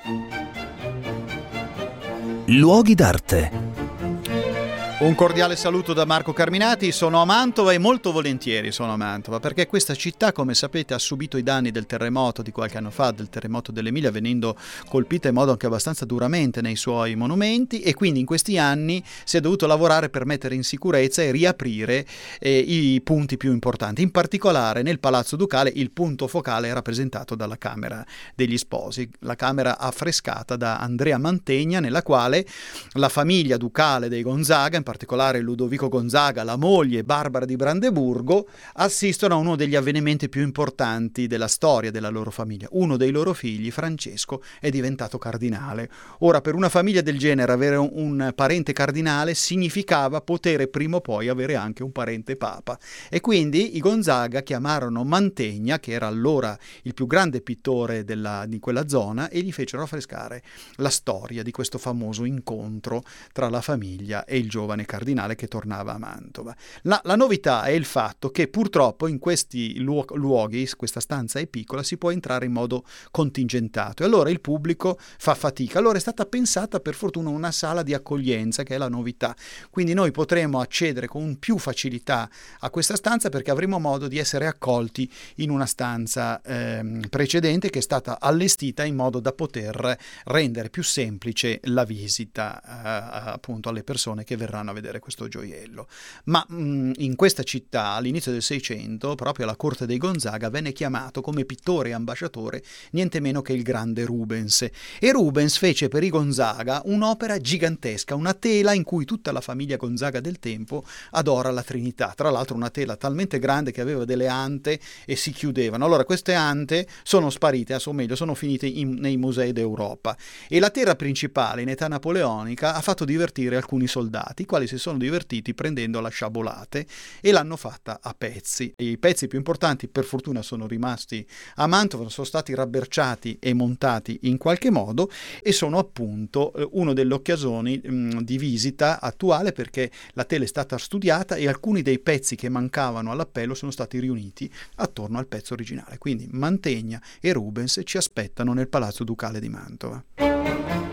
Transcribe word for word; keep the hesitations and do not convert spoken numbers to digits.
Luoghi d'arte. Un cordiale saluto da Marco Carminati, sono a Mantova e molto volentieri sono a Mantova perché questa città, come sapete, ha subito i danni del terremoto di qualche anno fa, del terremoto dell'Emilia, venendo colpita in modo anche abbastanza duramente nei suoi monumenti, e quindi in questi anni si è dovuto lavorare per mettere in sicurezza e riaprire eh, i punti più importanti. In particolare nel Palazzo Ducale il punto focale è rappresentato dalla Camera degli Sposi, la camera affrescata da Andrea Mantegna, nella quale la famiglia ducale dei Gonzaga, in particolare Ludovico Gonzaga, la moglie Barbara di Brandeburgo, assistono a uno degli avvenimenti più importanti della storia della loro famiglia. Uno dei loro figli, Francesco, è diventato cardinale. Ora, per una famiglia del genere avere un, un parente cardinale significava poter prima o poi avere anche un parente papa, e quindi i Gonzaga chiamarono Mantegna, che era allora il più grande pittore della, di quella zona, e gli fecero affrescare la storia di questo famoso incontro tra la famiglia e il giovane cardinale che tornava a Mantova. La, la novità è il fatto che purtroppo in questi luo- luoghi, questa stanza è piccola, si può entrare in modo contingentato e allora il pubblico fa fatica. Allora è stata pensata per fortuna una sala di accoglienza, che è la novità, quindi noi potremo accedere con più facilità a questa stanza perché avremo modo di essere accolti in una stanza ehm, precedente che è stata allestita in modo da poter rendere più semplice la visita eh, appunto alle persone che verranno a vedere questo gioiello. Ma mh, in questa città all'inizio del Seicento, proprio alla corte dei Gonzaga, venne chiamato come pittore e ambasciatore niente meno che il grande Rubens, e Rubens fece per i Gonzaga un'opera gigantesca, una tela in cui tutta la famiglia Gonzaga del tempo adora la Trinità, tra l'altro una tela talmente grande che aveva delle ante e si chiudevano. Allora queste ante sono sparite, o meglio sono finite in, nei musei d'Europa, e la tela principale in età napoleonica ha fatto divertire alcuni soldati, i quali si sono divertiti prendendo la sciabolate e l'hanno fatta a pezzi. I pezzi più importanti per fortuna sono rimasti a Mantova, sono stati rabberciati e montati in qualche modo e sono appunto una delle occasioni mh, di visita attuale, perché la tela è stata studiata e alcuni dei pezzi che mancavano all'appello sono stati riuniti attorno al pezzo originale. Quindi Mantegna e Rubens ci aspettano nel Palazzo Ducale di Mantova.